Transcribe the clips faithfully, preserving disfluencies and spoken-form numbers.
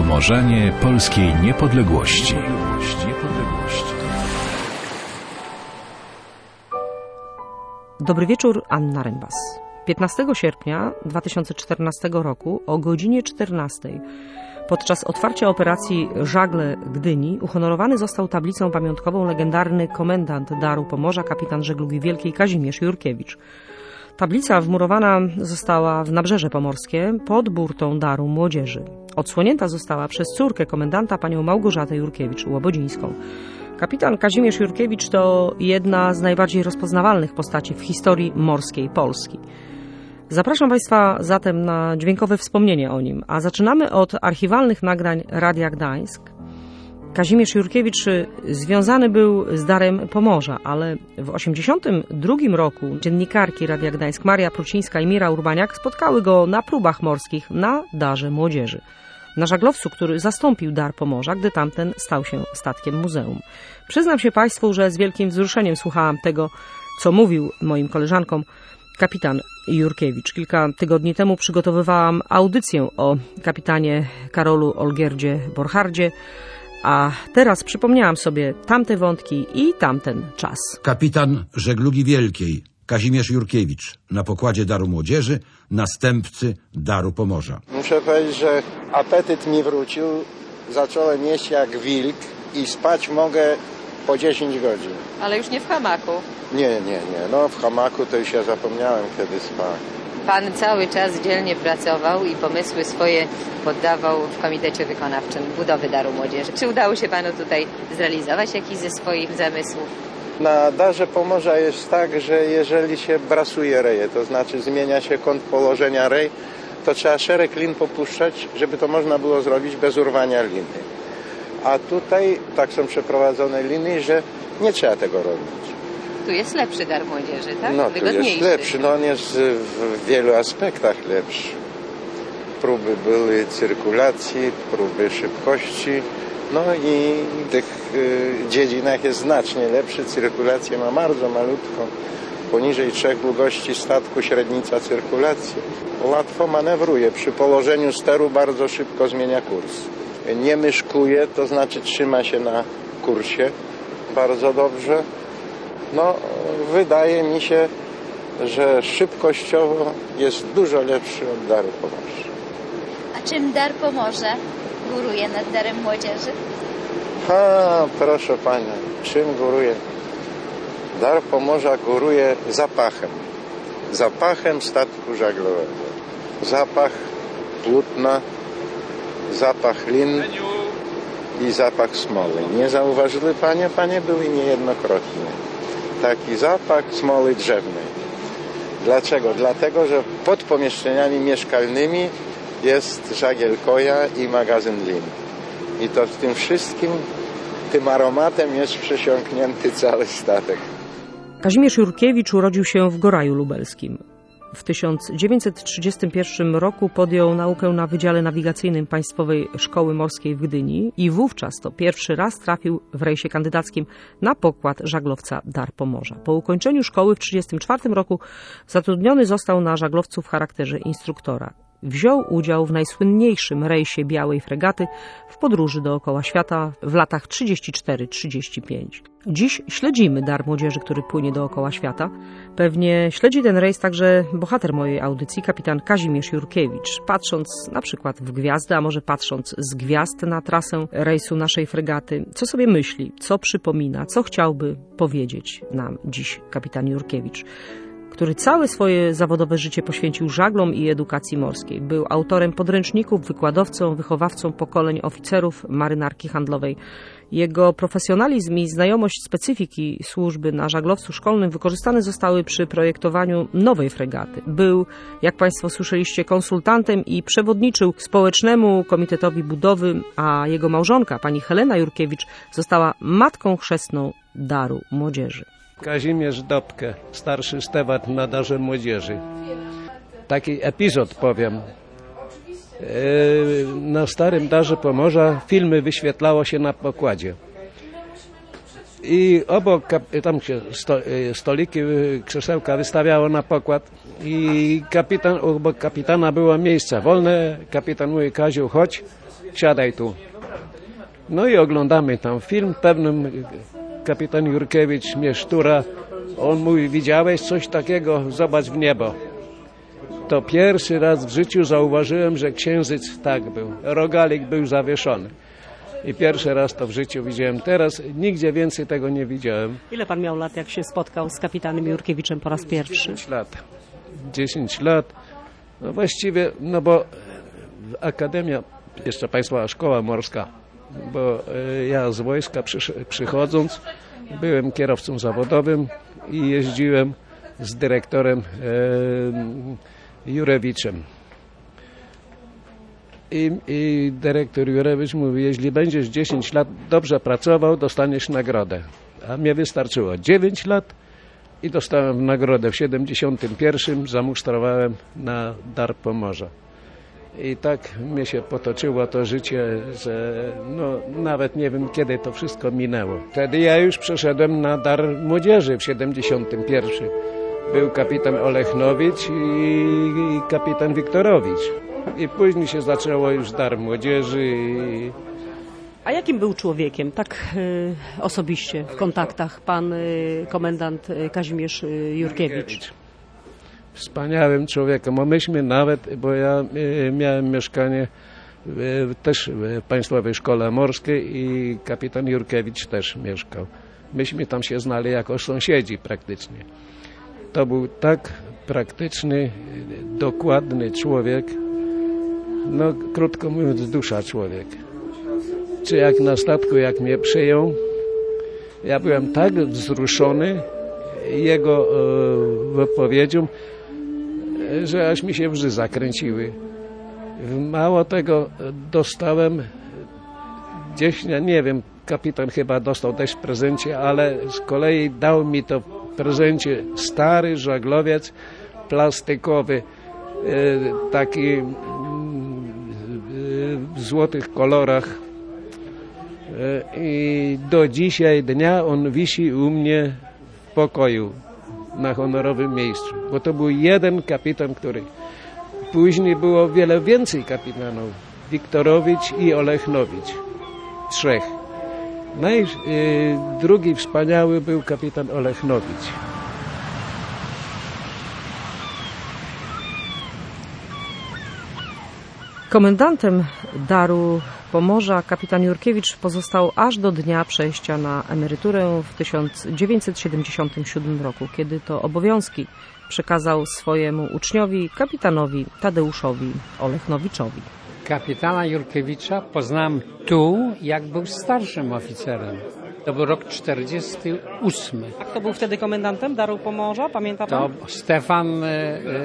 Wspomożenie polskiej niepodległości. Dobry wieczór, Anna Rembas. piętnastego sierpnia dwa tysiące czternastego roku o godzinie czternastej podczas otwarcia operacji Żagle Gdyni uhonorowany został tablicą pamiątkową legendarny komendant Daru Pomorza, kapitan żeglugi wielkiej Kazimierz Jurkiewicz. Tablica wmurowana została w Nabrzeże Pomorskie pod burtą Daru Młodzieży. Odsłonięta została przez córkę komendanta, panią Małgorzatę Jurkiewicz-Łobodzińską. Kapitan Kazimierz Jurkiewicz to jedna z najbardziej rozpoznawalnych postaci w historii morskiej Polski. Zapraszam Państwa zatem na dźwiękowe wspomnienie o nim, a zaczynamy od archiwalnych nagrań Radia Gdańsk. Kazimierz Jurkiewicz związany był z Darem Pomorza, ale w osiemdziesiątym drugim roku dziennikarki Radia Gdańsk Maria Prucińska i Mira Urbaniak spotkały go na próbach morskich na Darze Młodzieży. Na żaglowcu, który zastąpił Dar Pomorza, gdy tamten stał się statkiem muzeum. Przyznam się Państwu, że z wielkim wzruszeniem słuchałam tego, co mówił moim koleżankom kapitan Jurkiewicz. Kilka tygodni temu przygotowywałam audycję o kapitanie Karolu Olgierdzie Borchardzie, a teraz przypomniałam sobie tamte wątki i tamten czas. Kapitan żeglugi wielkiej Kazimierz Jurkiewicz na pokładzie Daru Młodzieży, następcy Daru Pomorza. Muszę powiedzieć, że apetyt mi wrócił. Zacząłem jeść jak wilk i spać mogę po dziesięć godzin. Ale już nie w hamaku. Nie, nie, nie. No w hamaku to już ja zapomniałem, kiedy spałem. Pan cały czas dzielnie pracował i pomysły swoje poddawał w komitecie wykonawczym budowy Daru Młodzieży. Czy udało się panu tutaj zrealizować jakiś ze swoich zamysłów? Na Darze Pomorza jest tak, że jeżeli się brasuje reje, to znaczy zmienia się kąt położenia rej, to trzeba szereg lin popuszczać, żeby to można było zrobić bez urwania liny. A tutaj tak są przeprowadzone liny, że nie trzeba tego robić. Tu jest lepszy Dar Młodzieży, tak? No, tu jest lepszy. No, on jest w wielu aspektach lepszy. Próby były cyrkulacji, próby szybkości. No i w tych y, dziedzinach jest znacznie lepszy. Cyrkulację ma bardzo malutką. Poniżej trzech długości statku średnica cyrkulacji. Łatwo manewruje. Przy położeniu steru bardzo szybko zmienia kurs. Nie myszkuje, to znaczy trzyma się na kursie bardzo dobrze. No, wydaje mi się, że szybkościowo jest dużo lepszy od Daru Pomorza. A czym Dar Pomorza góruje nad Darem Młodzieży? A, proszę Pani, czym góruje? Dar Pomorza góruje zapachem. Zapachem statku żaglowego. Zapach płótna, zapach lin i zapach smoły. Nie zauważyły Panie? Panie były niejednokrotnie. Taki zapach smoły drzewnej. Dlaczego? Dlatego, że pod pomieszczeniami mieszkalnymi jest żagiel koja i magazyn lin. I to w tym wszystkim, tym aromatem jest przesiąknięty cały statek. Kazimierz Jurkiewicz urodził się w Goraju Lubelskim. W tysiąc dziewięćset trzydziestym pierwszym roku podjął naukę na Wydziale Nawigacyjnym Państwowej Szkoły Morskiej w Gdyni i wówczas to pierwszy raz trafił w rejsie kandydackim na pokład żaglowca Dar Pomorza. Po ukończeniu szkoły w tysiąc dziewięćset trzydziestym czwartym roku zatrudniony został na żaglowcu w charakterze instruktora. Wziął udział w najsłynniejszym rejsie Białej Fregaty w podróży dookoła świata w latach trzydziestym czwartym trzydziestym piątym. Dziś śledzimy Dar Młodzieży, który płynie dookoła świata. Pewnie śledzi ten rejs także bohater mojej audycji, kapitan Kazimierz Jurkiewicz. Patrząc na przykład w gwiazdy, a może patrząc z gwiazd na trasę rejsu naszej fregaty, co sobie myśli, co przypomina, co chciałby powiedzieć nam dziś kapitan Jurkiewicz, który całe swoje zawodowe życie poświęcił żaglom i edukacji morskiej. Był autorem podręczników, wykładowcą, wychowawcą pokoleń oficerów marynarki handlowej. Jego profesjonalizm i znajomość specyfiki służby na żaglowcu szkolnym wykorzystane zostały przy projektowaniu nowej fregaty. Był, jak Państwo słyszeliście, konsultantem i przewodniczył Społecznemu Komitetowi Budowy, a jego małżonka, pani Helena Jurkiewicz, została matką chrzestną Daru Młodzieży. Kazimierz Dobke, starszy steward na Darze Młodzieży. Taki epizod powiem. Na starym Darze Pomorza filmy wyświetlało się na pokładzie. I obok tam się sto, stoliki, krzesełka wystawiało na pokład i kapitan, obok kapitana było miejsce wolne. Kapitan mówi: Kaziu, chodź, siadaj tu. No i oglądamy tam film, pewnym kapitan Jurkiewicz mnie sztura, on mówi, widziałeś coś takiego, zobacz w niebo. To pierwszy raz w życiu zauważyłem, że księżyc tak był, rogalik był zawieszony. I pierwszy raz to w życiu widziałem. Teraz nigdzie więcej tego nie widziałem. Ile pan miał lat, jak się spotkał z kapitanem Jurkiewiczem po raz pierwszy? dziesięć lat. dziesięć lat. No właściwie, no bo Akademia, jeszcze Państwowa Szkoła Morska, bo ja z wojska przychodząc byłem kierowcą zawodowym i jeździłem z dyrektorem e, Jurewiczem. I, I dyrektor Jurewicz mówi, jeśli będziesz dziesięć lat dobrze pracował, dostaniesz nagrodę. A mnie wystarczyło dziewięć lat i dostałem nagrodę w siedemdziesiątym pierwszym, zamusztrowałem na Dar Pomorza. I tak mnie się potoczyło to życie, że no, nawet nie wiem, kiedy to wszystko minęło. Wtedy ja już przeszedłem na Dar Młodzieży w siedemdziesiątym pierwszym. Był kapitan Olechnowicz i, i kapitan Wiktorowicz. I później się zaczęło już Dar Młodzieży. I... A jakim był człowiekiem, tak y, osobiście, w kontaktach, pan y, komendant y, Kazimierz y, Jurkiewicz? Wspaniałym człowiekiem. Bo myśmy nawet, bo ja y, miałem mieszkanie y, też w Państwowej Szkole Morskiej i kapitan Jurkiewicz też mieszkał. Myśmy tam się znali jako sąsiedzi praktycznie. To był tak praktyczny, dokładny człowiek, no krótko mówiąc dusza człowiek. Czy jak na statku, jak mnie przyjął, ja byłem tak wzruszony jego e, wypowiedzią, że aż mi się łzy zakręciły. Mało tego, dostałem gdzieś, nie wiem, kapitan chyba dostał też w prezencie, ale z kolei dał mi to w prezencie stary żaglowiec plastikowy, taki w złotych kolorach. I do dzisiaj dnia on wisi u mnie w pokoju na honorowym miejscu, bo to był jeden kapitan, który później było wiele więcej kapitanów. Wiktorowicz i Olechnowicz. Trzech. No i drugi wspaniały był kapitan Olechnowicz. Komendantem Daru Pomorza kapitan Jurkiewicz pozostał aż do dnia przejścia na emeryturę w tysiąc dziewięćset siedemdziesiątym siódmym roku, kiedy to obowiązki przekazał swojemu uczniowi, kapitanowi Tadeuszowi Olechnowiczowi. Kapitana Jurkiewicza poznałem tu, jak był starszym oficerem. To był rok czterdziesty ósmy. A kto był wtedy komendantem Daru Pomorza? Pamięta pan? To Stefan e,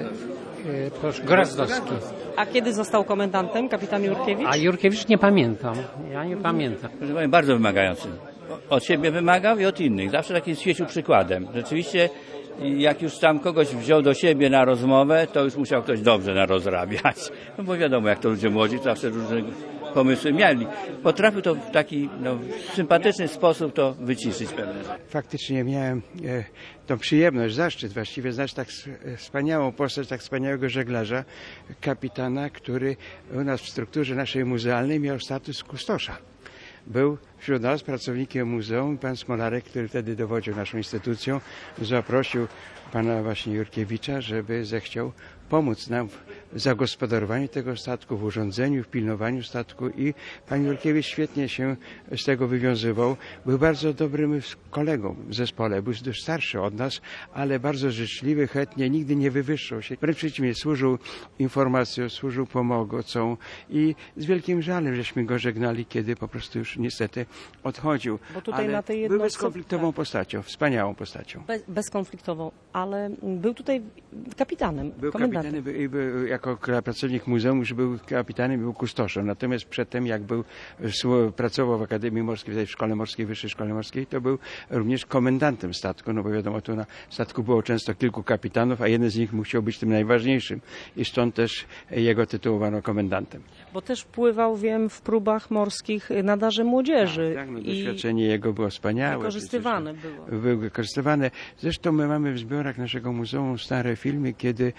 e, proszę, Grazdowski. A kiedy został komendantem kapitan Jurkiewicz? A Jurkiewicz nie pamiętam. Ja nie pamiętam. Proszę Pani, bardzo wymagający. Od siebie wymagał i od innych. Zawsze takim świecił przykładem. Rzeczywiście, jak już tam kogoś wziął do siebie na rozmowę, to już musiał ktoś dobrze narozrabiać. No bo wiadomo, jak to ludzie młodzi, zawsze różne pomysły mieli. Potrafił to w taki no, sympatyczny sposób to wyciszyć pewne rzeczy. Faktycznie miałem e, tą przyjemność, zaszczyt właściwie znać tak wspaniałą postać, tak wspaniałego żeglarza, kapitana, który u nas w strukturze naszej muzealnej miał status kustosza. Był wśród nas pracownikiem muzeum. Pan Smolarek, który wtedy dowodził naszą instytucją, zaprosił pana właśnie Jurkiewicza, żeby zechciał pomóc nam w zagospodarowaniu tego statku, w urządzeniu, w pilnowaniu statku i pan Jurkiewicz świetnie się z tego wywiązywał. Był bardzo dobrym kolegą w zespole, był dość starszy od nas, ale bardzo życzliwy, chętnie, nigdy nie wywyższał się. Wręcz przeciwnie, służył informacją, służył pomocą i z wielkim żalem żeśmy go żegnali, kiedy po prostu już niestety odchodził. Bo tutaj ale na tej był jednostce- bezkonfliktową tak. postacią, wspaniałą postacią. Bez, bezkonfliktową, ale był tutaj kapitanem, Był komendantem. kapitanem był, był, jako pracownik muzeum już był kapitanem, był kustoszem. Natomiast przedtem, jak był, pracował w Akademii Morskiej, w Szkole Morskiej, Wyższej Szkole Morskiej, to był również komendantem statku, no bo wiadomo, tu na statku było często kilku kapitanów, a jeden z nich musiał być tym najważniejszym i stąd też jego tytułowano komendantem. Bo też pływał, wiem, w próbach morskich na Darze Młodzieży. Tak, no, i doświadczenie jego było wspaniałe. wykorzystywane przecież. było. Były wykorzystywane. Zresztą my mamy w zbiorach naszego muzeum stare filmy, kiedy jeszcze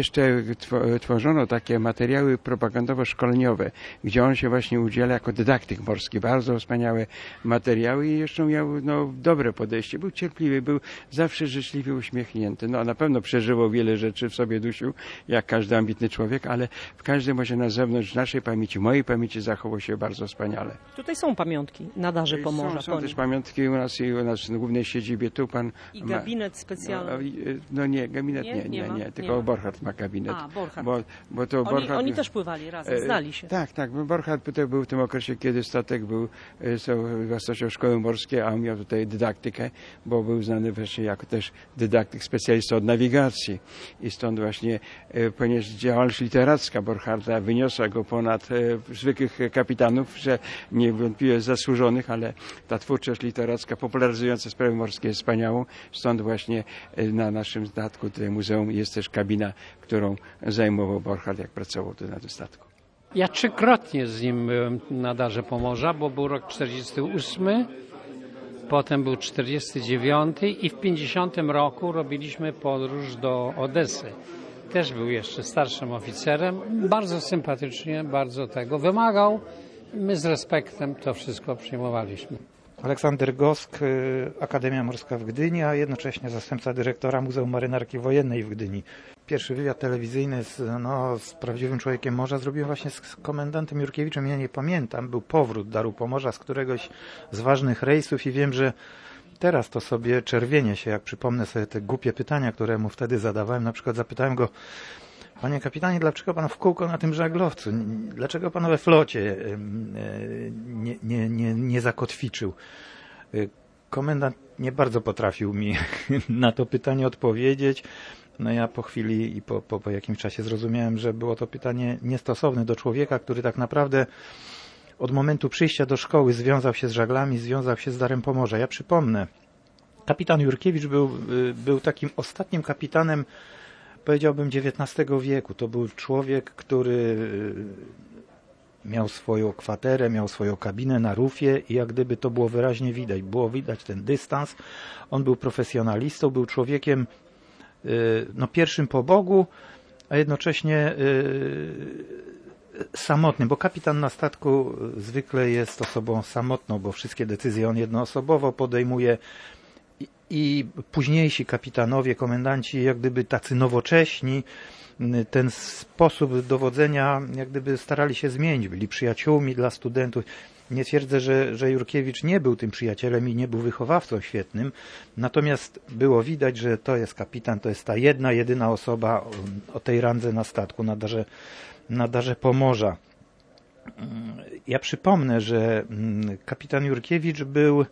jeszcze tworzono takie materiały propagandowo-szkoleniowe, gdzie on się właśnie udziela jako dydaktyk morski. Bardzo wspaniałe materiały i jeszcze miał no, dobre podejście. Był cierpliwy, był zawsze życzliwie uśmiechnięty. No, na pewno przeżywał wiele rzeczy w sobie dusił, jak każdy ambitny człowiek, ale w każdym razie na zewnątrz naszej pamięci, mojej pamięci zachował się bardzo wspaniale. Tutaj są pamiątki na Darze Pomorza. Są, są też pamiątki u nas i u nas w głównej siedzibie. Tu pan I gabinet specjalny. No, no nie, gabinet nie, nie, nie, nie, nie tylko nie Borchardt ma gabinet. A, Borchardt. Bo, bo to oni, Borchardt... oni też pływali razem, znali się. E, tak, tak, bo Borchardt tutaj był w tym okresie, kiedy statek był z własnością szkoły morskiej, a on miał tutaj dydaktykę, bo był znany właśnie jako też dydaktyk, specjalista od nawigacji. I stąd właśnie, e, ponieważ działalność literacka Borchardta wyniosła go ponad e, zwykłych kapitanów, że niewątpliwie zasłużonych, ale ta twórczość literacka popularyzująca sprawy morskie jest wspaniałą. Stąd właśnie e, na naszym statku, tutaj muzeum, jest też kabina, którą zajmował Borchardt, jak pracował tu na tym statku. Ja trzykrotnie z nim byłem na Darze Pomorza, bo był rok czterdziesty ósmy, potem był czterdziesty dziewiąty i w pięćdziesiątym roku robiliśmy podróż do Odessy. Też był jeszcze starszym oficerem, bardzo sympatycznie, bardzo tego wymagał. My z respektem to wszystko przyjmowaliśmy. Aleksander Gosk, Akademia Morska w Gdyni, a jednocześnie zastępca dyrektora Muzeum Marynarki Wojennej w Gdyni. Pierwszy wywiad telewizyjny z, no, z prawdziwym człowiekiem morza zrobiłem właśnie z komendantem Jurkiewiczem. Ja nie pamiętam, był powrót Daru Pomorza z któregoś z ważnych rejsów i wiem, że teraz to sobie czerwienię się, jak przypomnę sobie te głupie pytania, które mu wtedy zadawałem. Na przykład zapytałem go: panie kapitanie, dlaczego pan w kółko na tym żaglowcu? Dlaczego pan we flocie nie, nie, nie, nie zakotwiczył? Komendant nie bardzo potrafił mi na to pytanie odpowiedzieć. No ja po chwili i po, po, po jakimś czasie zrozumiałem, że było to pytanie niestosowne do człowieka, który tak naprawdę od momentu przyjścia do szkoły związał się z żaglami, związał się z Darem Pomorza. Ja przypomnę, kapitan Jurkiewicz był, był takim ostatnim kapitanem, powiedziałbym, dziewiętnastego wieku. To był człowiek, który miał swoją kwaterę, miał swoją kabinę na rufie i jak gdyby to było wyraźnie widać. Było widać ten dystans. On był profesjonalistą, był człowiekiem no, pierwszym po Bogu, a jednocześnie samotnym, bo kapitan na statku zwykle jest osobą samotną, bo wszystkie decyzje on jednoosobowo podejmuje. I późniejsi kapitanowie, komendanci, jak gdyby tacy nowocześni, ten sposób dowodzenia jak gdyby starali się zmienić. Byli przyjaciółmi dla studentów. Nie twierdzę, że, że Jurkiewicz nie był tym przyjacielem i nie był wychowawcą świetnym, natomiast było widać, że to jest kapitan, to jest ta jedna, jedyna osoba o tej randze na statku, na Darze, na Darze Pomorza. Ja przypomnę, że kapitan Jurkiewicz był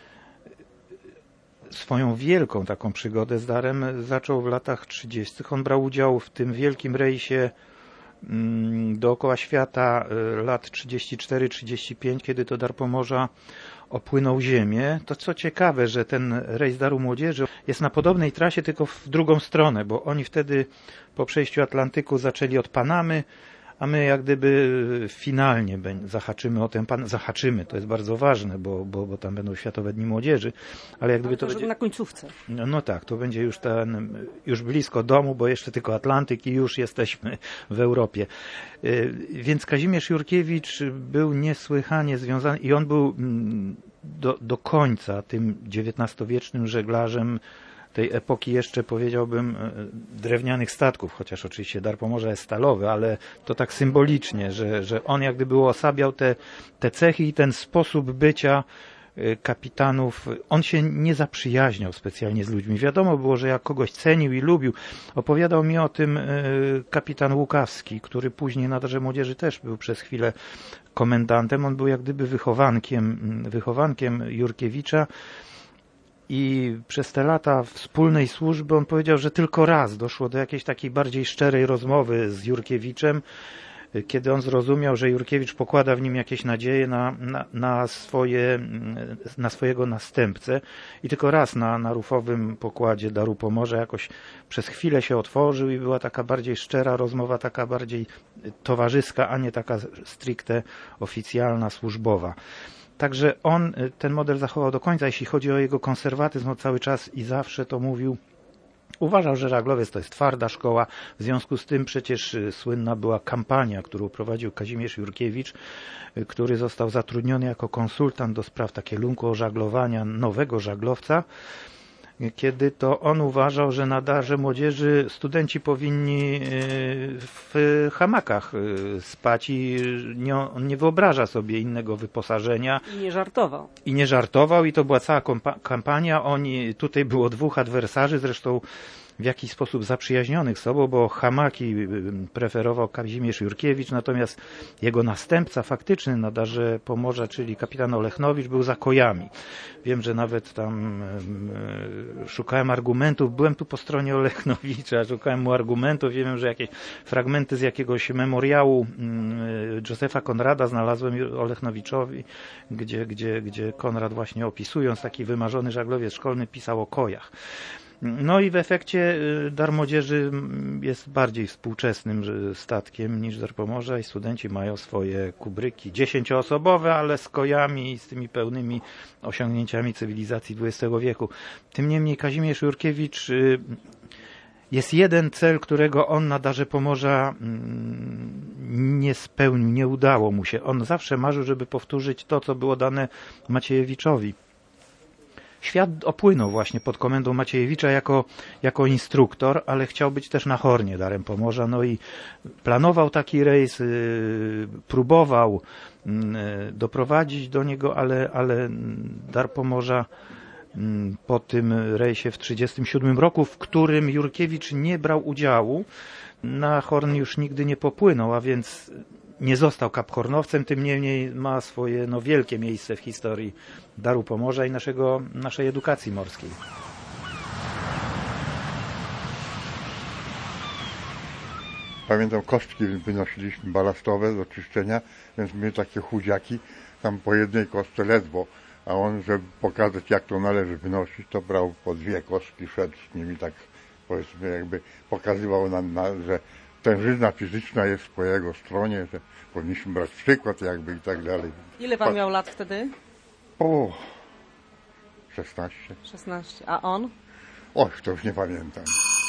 swoją wielką taką przygodę z Darem zaczął w latach trzydziestych. On brał udział w tym wielkim rejsie dookoła świata lat trzydzieści cztery trzydzieści pięć, kiedy to Dar Pomorza opłynął Ziemię. To co ciekawe, że ten rejs Daru Młodzieży jest na podobnej trasie, tylko w drugą stronę, bo oni wtedy po przejściu Atlantyku zaczęli od Panamy, a my jak gdyby finalnie zahaczymy o ten pan, zahaczymy, to jest bardzo ważne, bo, bo, bo tam będą Światowe Dni Młodzieży, ale jak gdyby to, to będzie na końcówce. No, no tak, to będzie już ten, już blisko domu, bo jeszcze tylko Atlantyk i już jesteśmy w Europie. Więc Kazimierz Jurkiewicz był niesłychanie związany i on był do, do końca tym dziewiętnastowiecznym żeglarzem tej epoki jeszcze, powiedziałbym, drewnianych statków, chociaż oczywiście Dar Pomorza jest stalowy, ale to tak symbolicznie, że, że on jak gdyby uosabiał te, te cechy i ten sposób bycia kapitanów. On się nie zaprzyjaźniał specjalnie z ludźmi. Wiadomo było, że jak kogoś cenił i lubił. Opowiadał mi o tym kapitan Łukawski, który później na Darze Młodzieży też był przez chwilę komendantem. On był jak gdyby wychowankiem, wychowankiem Jurkiewicza. I przez te lata wspólnej służby on powiedział, że tylko raz doszło do jakiejś takiej bardziej szczerej rozmowy z Jurkiewiczem, kiedy on zrozumiał, że Jurkiewicz pokłada w nim jakieś nadzieje na, na, na, swoje, na swojego następcę. I tylko raz na, na rufowym pokładzie Daru Pomorza jakoś przez chwilę się otworzył i była taka bardziej szczera rozmowa, taka bardziej towarzyska, a nie taka stricte oficjalna, służbowa. Także on ten model zachował do końca, jeśli chodzi o jego konserwatyzm, on cały czas i zawsze to mówił, Uważał, że żaglowiec to jest twarda szkoła, w związku z tym przecież słynna była kampania, którą prowadził Kazimierz Jurkiewicz, który został zatrudniony jako konsultant do spraw takiego kierunku ożaglowania nowego żaglowca, kiedy to on uważał, że na darze młodzieży studenci powinni w hamakach spać i nie, on nie wyobraża sobie innego wyposażenia. I nie żartował. I nie żartował i to była cała kampania. Oni, tutaj było dwóch adwersarzy, zresztą w jakiś sposób zaprzyjaźnionych z sobą, bo hamaki preferował Kazimierz Jurkiewicz, natomiast jego następca faktyczny na darze Pomorza, czyli kapitan Olechnowicz, był za kojami. Wiem, że nawet tam e, szukałem argumentów, byłem tu po stronie Olechnowicza, szukałem mu argumentów, wiem, że jakieś fragmenty z jakiegoś memoriału e, Józefa Konrada znalazłem Olechnowiczowi, gdzie, gdzie, gdzie Konrad właśnie opisując taki wymarzony żaglowiec szkolny pisał o kojach. No i w efekcie Dar Młodzieży jest bardziej współczesnym statkiem niż Dar Pomorza i studenci mają swoje kubryki dziesięcioosobowe, ale z kojami i z tymi pełnymi osiągnięciami cywilizacji dwudziestego wieku. Tym niemniej Kazimierz Jurkiewicz, jest jeden cel, którego on na Darze Pomorza nie spełnił, nie udało mu się. On zawsze marzył, żeby powtórzyć to, co było dane Maciejewiczowi. Świat opłynął właśnie pod komendą Maciejewicza jako, jako instruktor, ale chciał być też na Hornie Darem Pomorza, no i planował taki rejs, yy, próbował yy, doprowadzić do niego, ale, ale Dar Pomorza yy, po tym rejsie w trzydziestym siódmym roku, w którym Jurkiewicz nie brał udziału, na Horn już nigdy nie popłynął, a więc nie został kaphornowcem, tym niemniej ma swoje no, wielkie miejsce w historii Daru Pomorza i naszego, naszej edukacji morskiej. Pamiętam, kostki wynosiliśmy balastowe do czyszczenia, więc my takie chudziaki, tam po jednej kostce ledwo, a on, żeby pokazać, jak to należy wynosić, to brał po dwie kostki, szedł z nimi, tak powiedzmy, jakby pokazywał nam, na, że tężyzna fizyczna jest po jego stronie, że powinniśmy brać przykład jakby i tak dalej. Ile pan miał lat wtedy? O, szesnaście. szesnaście. A on? Och, to już nie pamiętam.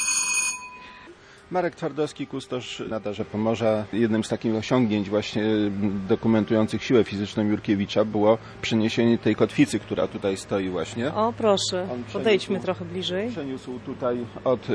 Marek Twardowski, kustosz na Darze Pomorza. Jednym z takich osiągnięć właśnie dokumentujących siłę fizyczną Jurkiewicza było przeniesienie tej kotwicy, która tutaj stoi właśnie. O, proszę, podejdźmy trochę bliżej. Przeniósł tutaj od,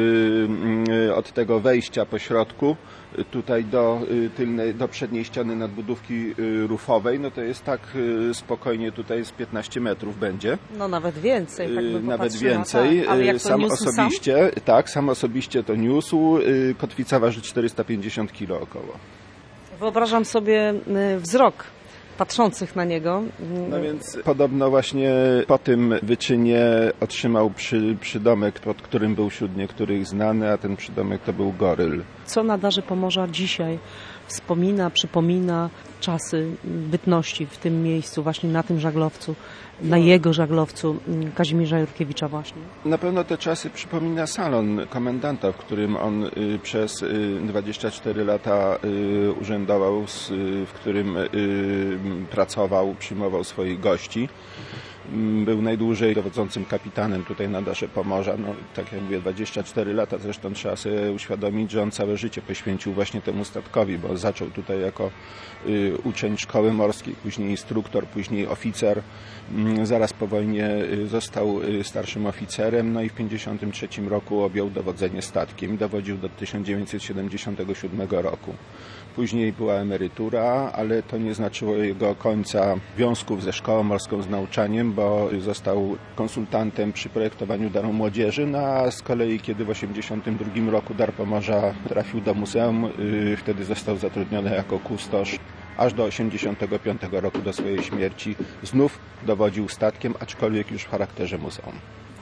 yy, od tego wejścia po środku, tutaj do tylnej, do przedniej ściany nadbudówki rufowej, no to jest tak spokojnie tutaj z piętnaście metrów będzie. No nawet więcej, tak bym Nawet więcej. Tak. Ale jak to sam niósł osobiście, sam? tak, sam osobiście to niósł. Kotwica waży czterysta pięćdziesiąt kilo około. Wyobrażam sobie wzrok patrzących na niego. No więc podobno właśnie po tym wyczynie otrzymał przy, przydomek, pod którym był wśród niektórych znany, a ten przydomek to był Goryl. Co na Darze Pomorza dzisiaj wspomina, przypomina czasy bytności w tym miejscu, właśnie na tym żaglowcu, na jego żaglowcu Kazimierza Jurkiewicza właśnie? Na pewno te czasy przypomina salon komendanta, w którym on przez dwadzieścia cztery lata urzędował, w którym pracował, przyjmował swoich gości. Był najdłużej dowodzącym kapitanem tutaj na Darze Pomorza. No, tak jak mówię, dwadzieścia cztery lata. Zresztą trzeba sobie uświadomić, że on całe życie poświęcił właśnie temu statkowi, bo zaczął tutaj jako y, uczeń szkoły morskiej, później instruktor, później oficer. Y, zaraz po wojnie y, został y, starszym oficerem, no i w pięćdziesiątym trzecim roku objął dowodzenie statkiem. Dowodził do tysiąc dziewięćset siedemdziesiątego siódmego roku. Później była emerytura, ale to nie znaczyło jego końca związków ze szkołą morską, z nauczaniem, bo został konsultantem przy projektowaniu Daru Młodzieży, no a z kolei kiedy w osiemdziesiątym drugim roku Dar Pomorza trafił do muzeum, yy, wtedy został zatrudniony jako kustosz, aż do osiemdziesiątego piątego roku, do swojej śmierci. Znów dowodził statkiem, aczkolwiek już w charakterze muzeum.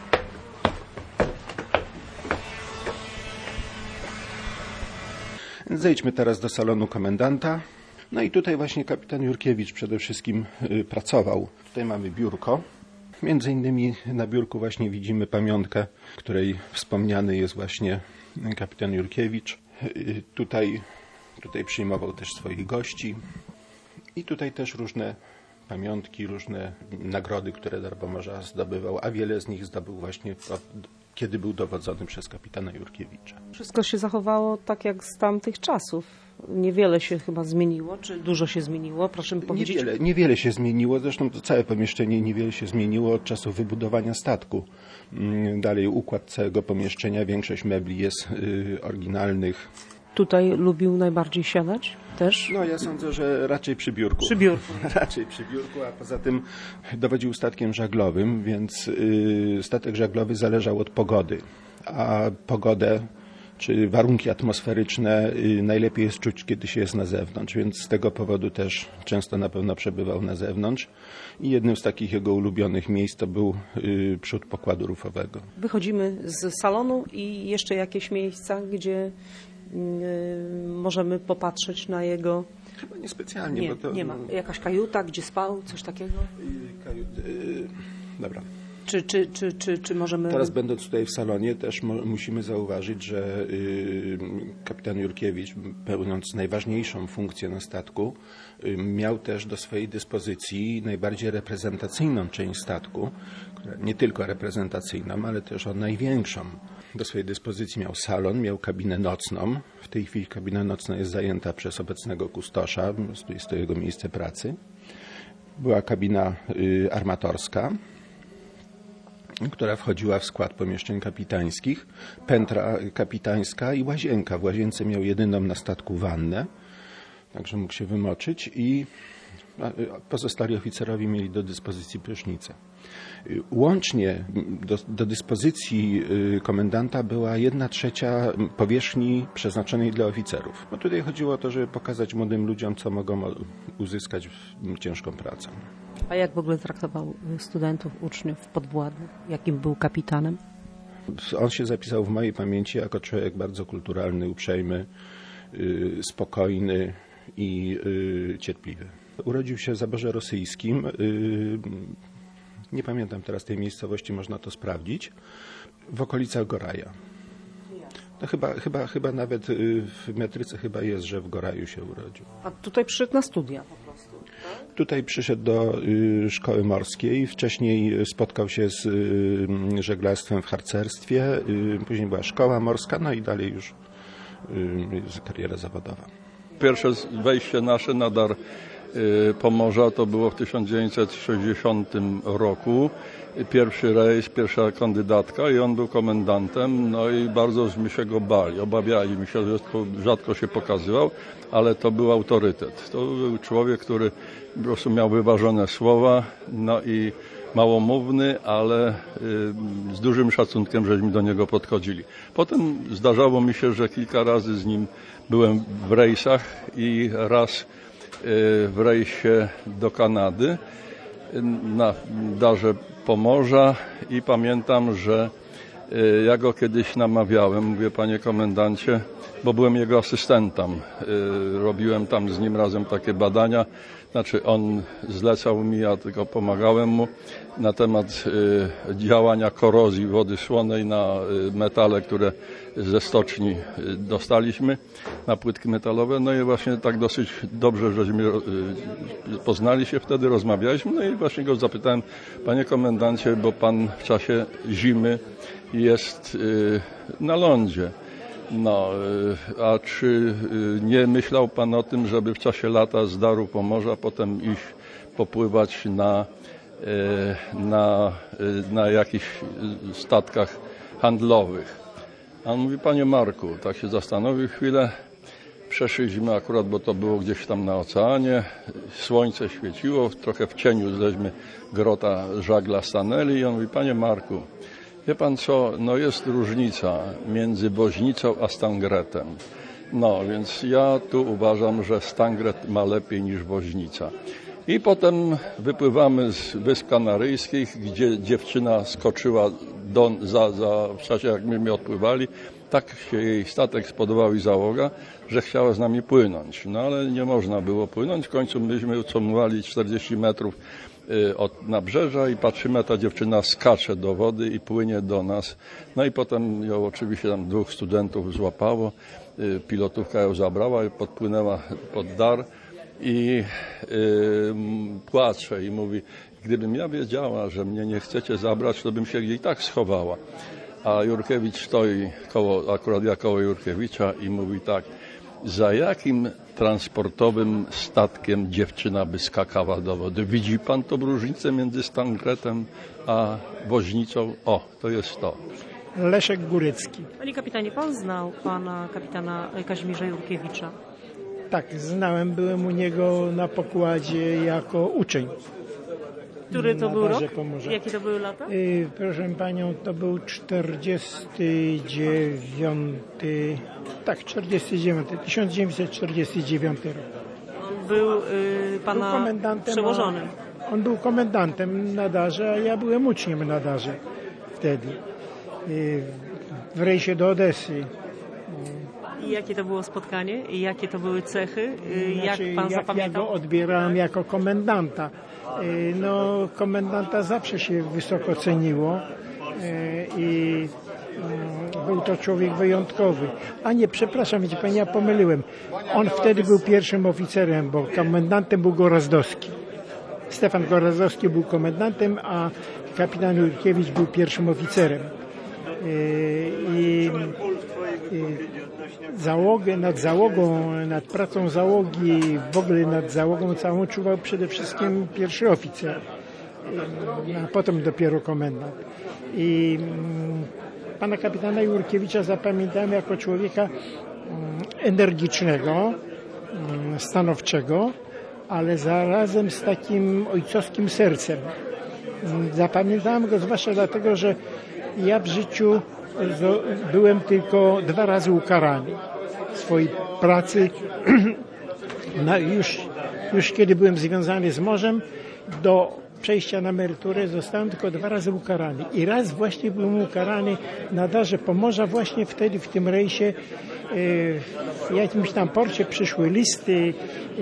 Zejdźmy teraz do salonu komendanta. No i tutaj właśnie kapitan Jurkiewicz przede wszystkim y, pracował. Tutaj mamy biurko. Między innymi na biurku właśnie widzimy pamiątkę, w której wspomniany jest właśnie kapitan Jurkiewicz. Y, tutaj, tutaj przyjmował też swoich gości. I tutaj też różne pamiątki, różne nagrody, które Dar Pomorza zdobywał, a wiele z nich zdobył właśnie pod kiedy był dowodzony przez kapitana Jurkiewicza. Wszystko się zachowało tak jak z tamtych czasów. Niewiele się chyba zmieniło, czy dużo się zmieniło? Proszę mi powiedzieć. Niewiele, niewiele się zmieniło, zresztą to całe pomieszczenie niewiele się zmieniło od czasu wybudowania statku. Dalej układ całego pomieszczenia, większość mebli jest y, oryginalnych. Tutaj lubił najbardziej siadać też? No ja sądzę, że raczej przy biurku. Przy biurku. Raczej przy biurku, a poza tym dowodził statkiem żaglowym, więc y, statek żaglowy zależał od pogody, a pogodę czy warunki atmosferyczne y, najlepiej jest czuć, kiedy się jest na zewnątrz, więc z tego powodu też często na pewno przebywał na zewnątrz i jednym z takich jego ulubionych miejsc to był y, przód pokładu rufowego. Wychodzimy z salonu i jeszcze jakieś miejsca, gdzie y, możemy popatrzeć na jego... Chyba niespecjalnie. Nie, bo to... nie ma. Jakaś kajuta, gdzie spał, coś takiego? Y, kajut, y, dobra. Czy, czy, czy, czy, czy możemy... Teraz będąc tutaj w salonie też mo- musimy zauważyć, że y, kapitan Jurkiewicz, pełniąc najważniejszą funkcję na statku, y, miał też do swojej dyspozycji najbardziej reprezentacyjną część statku, która nie tylko reprezentacyjną, ale też o największą. Do swojej dyspozycji miał salon, miał kabinę nocną. W tej chwili kabina nocna jest zajęta przez obecnego kustosza, jest to jego miejsce pracy. Była kabina y, armatorska, która wchodziła w skład pomieszczeń kapitańskich, pętra kapitańska i łazienka. W łazience miał jedyną na statku wannę, także mógł się wymoczyć i pozostali oficerowie mieli do dyspozycji prysznicę. Łącznie do, do dyspozycji komendanta była jedna trzecia powierzchni przeznaczonej dla oficerów. Bo tutaj chodziło o to, żeby pokazać młodym ludziom, co mogą uzyskać ciężką pracą. A jak w ogóle traktował studentów, uczniów podwładnych? Jakim był kapitanem? On się zapisał w mojej pamięci jako człowiek bardzo kulturalny, uprzejmy, yy, spokojny i yy, cierpliwy. Urodził się w zaborze rosyjskim. Yy, nie pamiętam teraz tej miejscowości, można to sprawdzić. W okolicach Goraja. No chyba, chyba, chyba nawet w metryce chyba jest, że w Goraju się urodził. A tutaj przyszedł na studia po prostu? Tak? Tutaj przyszedł do y, szkoły morskiej, wcześniej spotkał się z y, żeglarstwem w harcerstwie, y, później była szkoła morska, no i dalej już y, kariera zawodowa. Pierwsze wejście nasze na dar y, Pomorza to było w tysiąc dziewięćset sześćdziesiątym roku. Pierwszy rejs, pierwsza kandydatka i on był komendantem, no i bardzo się go bali, obawiali się, że rzadko się pokazywał, ale to był autorytet. To był człowiek, który po prostu miał wyważone słowa, no i małomówny, ale y, z dużym szacunkiem żeśmy do niego podchodzili. Potem zdarzało mi się, że kilka razy z nim byłem w rejsach i raz y, w rejsie do Kanady na darze Pomorza i pamiętam, że y, ja go kiedyś namawiałem, mówię, panie komendancie, bo byłem jego asystentem, y, robiłem tam z nim razem takie badania, znaczy on zlecał mi, ja tylko pomagałem mu na temat y, działania korozji wody słonej na y, metale, które ze stoczni y, dostaliśmy, na płytki metalowe. No i właśnie tak dosyć dobrze, żeśmy y, poznali się wtedy, rozmawialiśmy. No i właśnie go zapytałem, panie komendancie, bo pan w czasie zimy jest y, na lądzie. No, a czy nie myślał pan o tym, żeby w czasie lata z daru Pomorza potem iść popływać na, na, na jakichś statkach handlowych? A on mówi, panie Marku, tak się zastanowił chwilę, przeszliśmy akurat, bo to było gdzieś tam na oceanie, słońce świeciło, trochę w cieniu żeśmy grota żagla stanęli i on mówi, panie Marku, wie pan co, no jest różnica między woźnicą a stangretem. No, więc ja tu uważam, że stangret ma lepiej niż woźnica. I potem wypływamy z Wysp Kanaryjskich, gdzie dziewczyna skoczyła do, za, za, w czasie jak myśmy odpływali. Tak się jej statek spodobał i załoga, że chciała z nami płynąć. No ale nie można było płynąć. W końcu myśmy ucomowali czterdzieści metrów od nabrzeża i patrzymy, a ta dziewczyna skacze do wody i płynie do nas. No i potem ją oczywiście tam dwóch studentów złapało, pilotówka ją zabrała i podpłynęła pod dar i y, płacze i mówi, gdybym ja wiedziała, że mnie nie chcecie zabrać, to bym się i tak schowała. a Jurkiewicz stoi koło, akurat ja koło Jurkiewicza i mówi tak: za jakim transportowym statkiem dziewczyna by skakała do wody? Widzi pan tą różnicę między Stankretem a woźnicą? O, to jest to. Leszek Górecki. Panie kapitanie, pan znał pana kapitana Kazimierza Jurkiewicza? Tak, znałem, byłem u niego na pokładzie jako uczeń. Który to był rok? Pomorza. Jakie to były lata? Yy, proszę panią, to był czterdziesty dziewiąty, tak, czterdziesty dziewiąty, tysiąc dziewięćset czterdziesty dziewiąty rok. On był y, pana był komendantem, przełożonym. A, on był komendantem na Darze, a ja byłem uczniem na Darze wtedy. Yy, w rejsie do Odessy. I jakie to było spotkanie? I jakie to były cechy? Znaczy, jak pan jak zapamiętał? Ja go odbierałem jako komendanta. No, komendanta zawsze się wysoko ceniło i był to człowiek wyjątkowy. A nie, przepraszam, wiecie pani, ja pomyliłem. On wtedy był pierwszym oficerem, bo komendantem był Gorazdowski. Stefan Gorazdowski był komendantem, a kapitan Jurkiewicz był pierwszym oficerem. I, i załogę, nad załogą, nad pracą załogi, w ogóle nad załogą całą czuwał przede wszystkim pierwszy oficer, a potem dopiero komendant. I pana kapitana Jurkiewicza zapamiętałem jako człowieka energicznego, stanowczego, ale zarazem z takim ojcowskim sercem. Zapamiętałem go zwłaszcza dlatego, że ja w życiu byłem tylko dwa razy ukarany w swojej pracy. No, już, już kiedy byłem związany z morzem, do przejścia na emeryturę zostałem tylko dwa razy ukarany. I raz właśnie byłem ukarany na Darze Pomorza, właśnie wtedy w tym rejsie w jakimś tam porcie przyszły listy.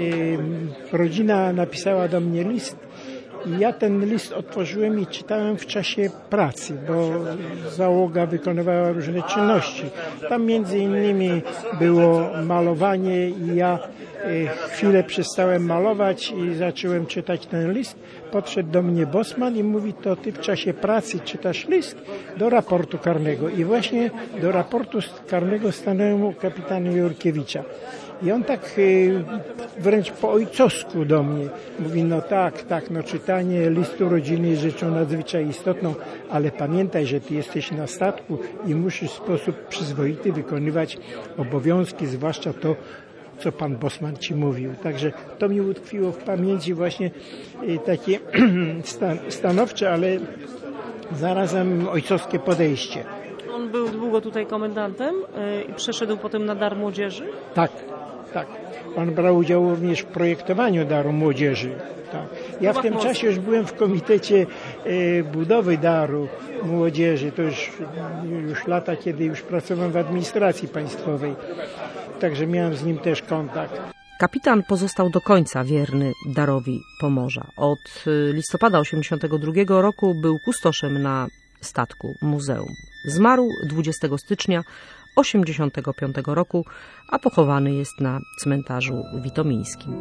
Rodzina napisała do mnie list. I ja ten list otworzyłem i czytałem w czasie pracy, bo załoga wykonywała różne czynności. Tam między innymi było malowanie i ja chwilę przestałem malować i zacząłem czytać ten list. Podszedł do mnie bosman i mówi: to ty w czasie pracy czytasz list do raportu karnego. I właśnie do raportu karnego stanąłem u kapitana Jurkiewicza. I on tak y, wręcz po ojcowsku do mnie mówi: no tak, tak, no czytanie listu rodziny jest rzeczą nadzwyczaj istotną, ale pamiętaj, że ty jesteś na statku i musisz w sposób przyzwoity wykonywać obowiązki, zwłaszcza to, co pan bosman ci mówił. Także to mi utkwiło w pamięci właśnie y, takie stan, stanowcze, ale zarazem ojcowskie podejście. On był długo tutaj komendantem i przeszedł potem na Dar Młodzieży? Tak, tak. On brał udział również w projektowaniu Daru Młodzieży. Tak. Ja w tym czasie już byłem w komitecie e, budowy Daru Młodzieży. To już, już lata, kiedy już pracowałem w administracji państwowej. Także miałem z nim też kontakt. Kapitan pozostał do końca wierny Darowi Pomorza. Od listopada osiemdziesiątego drugiego roku był kustoszem na statku muzeum. Zmarł dwudziestego stycznia osiemdziesiątego piątego roku, a pochowany jest na cmentarzu witomińskim.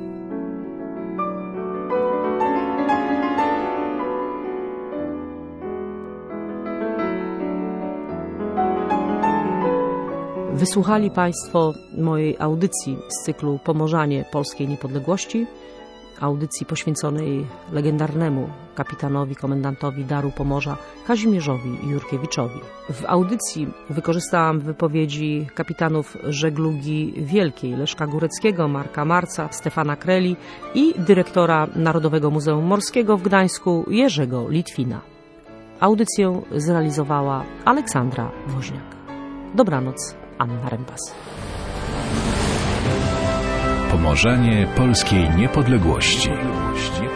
Wysłuchali Państwo mojej audycji z cyklu Pomorzanie Polskiej Niepodległości, audycji poświęconej legendarnemu kapitanowi, komendantowi Daru Pomorza Kazimierzowi Jurkiewiczowi. W audycji wykorzystałam wypowiedzi kapitanów żeglugi wielkiej Leszka Góreckiego, Marka Marca, Stefana Kreli i dyrektora Narodowego Muzeum Morskiego w Gdańsku Jerzego Litwina. Audycję zrealizowała Aleksandra Woźniak. Dobranoc, Anna Rembas. Pomorzanie Polskiej Niepodległości.